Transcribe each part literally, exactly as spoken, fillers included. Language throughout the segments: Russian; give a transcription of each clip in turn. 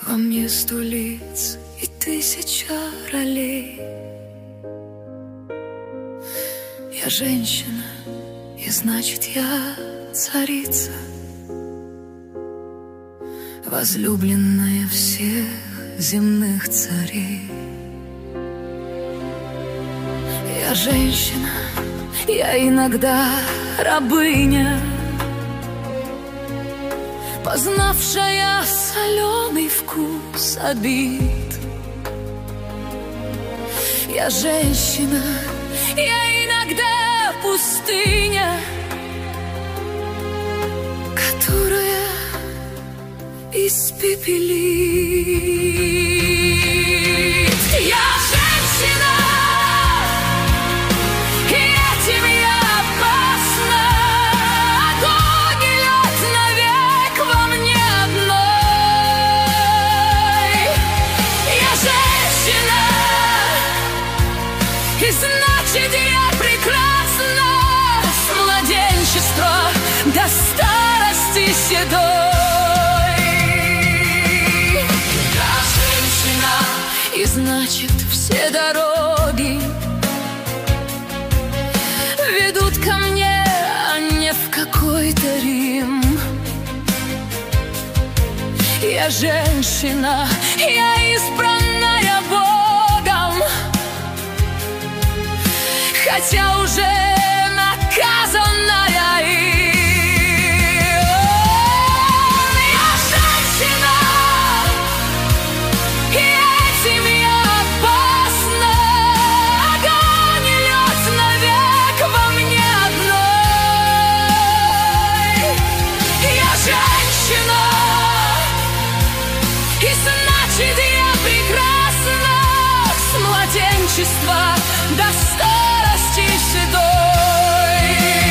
Во мне сто лиц и тысяча ролей. Я женщина, и значит я царица, возлюбленная всех земных царей. Я женщина, я иногда рабыня, познавшая соленый вкус обид. Я женщина, я иногда пустыня, которая испепелит. Я женщина, и этим я опасна. Огонь и лед навек во мне одной. Я женщина, и значит я прекрасна с младенчества до старости седой. И значит, все дороги ведут ко мне, а не в какой-то Рим. Я женщина, я избранная Богом, хотя уже наказанная им. До старости седой.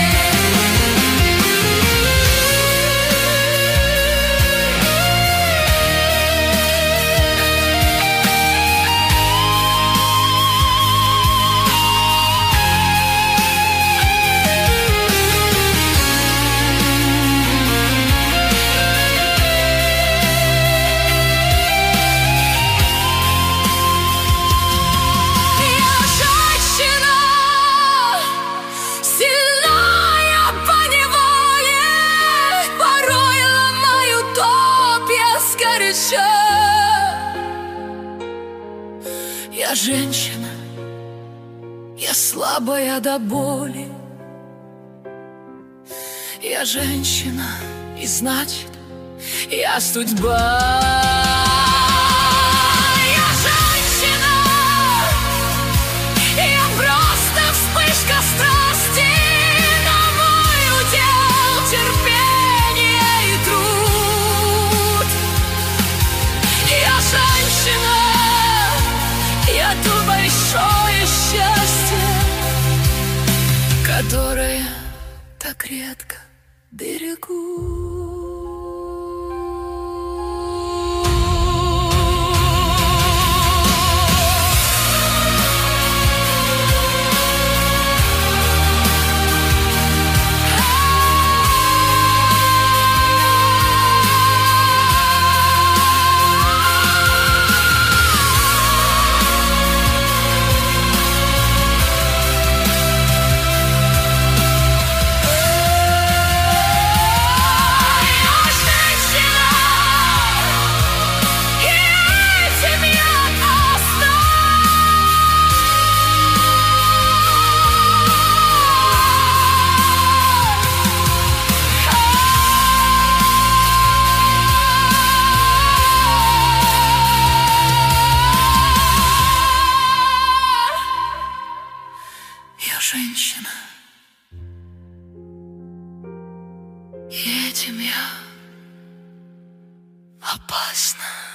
Я женщина, я слабая до боли. Я женщина, и значит, я судьба. Я женщина, я просто вспышка страсти, но мой удел терпение и труд. Я женщина, я то большое счастье, которое так редко берегу. Женщина, и этим я опасна.